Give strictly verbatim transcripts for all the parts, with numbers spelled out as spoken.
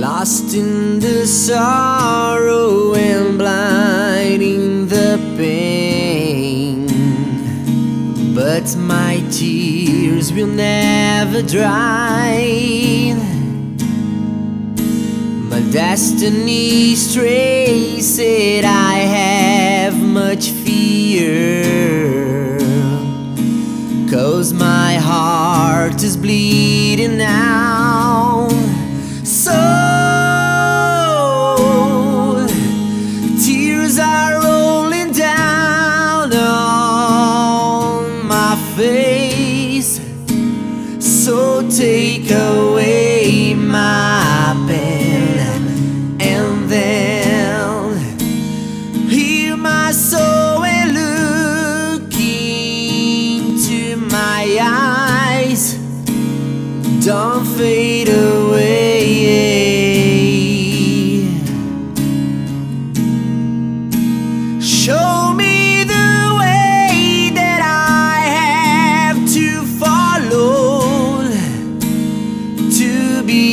lost in the sorrow and blind in the pain. But my tears will never dry. My destiny's traced, I have much fear, 'cause my heart is bleeding now. So tears are rolling down on my face. So take away my pain, and then hear my soul and look into my eyes. Don't fade away. Show me the way that I have to follow to be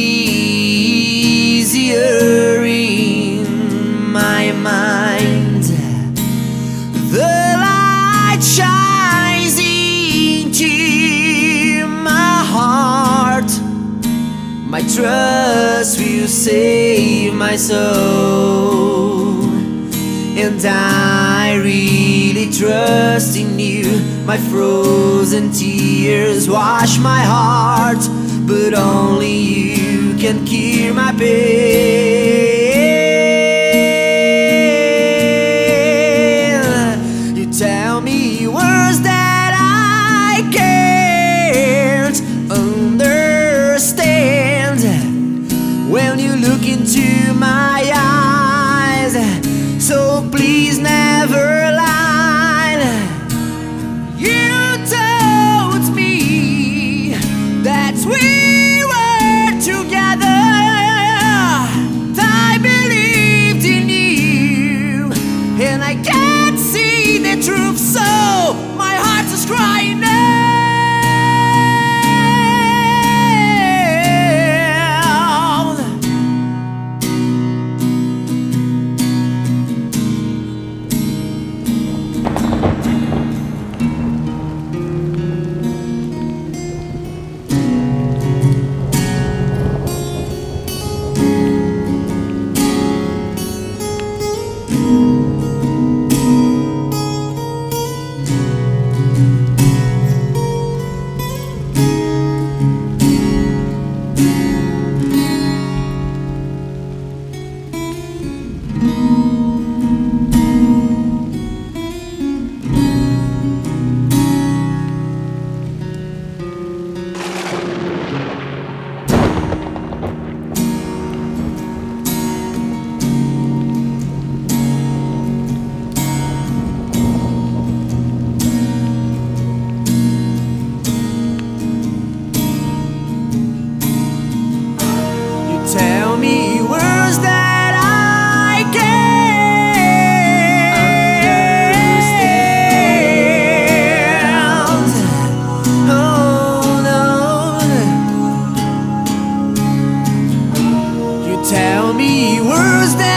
easier in my mind. The light shines into my heart. My trust will save my soul, and I really trust in you. My frozen tears wash my heart, but only you can cure my pain. You tell me words that I can't understand when you look into my eyes. So please never lie. You told me that we were together. I believed in you, and I can't see the truth, so my heart is crying out. Tell me words that I can't understand. Oh no. You tell me words that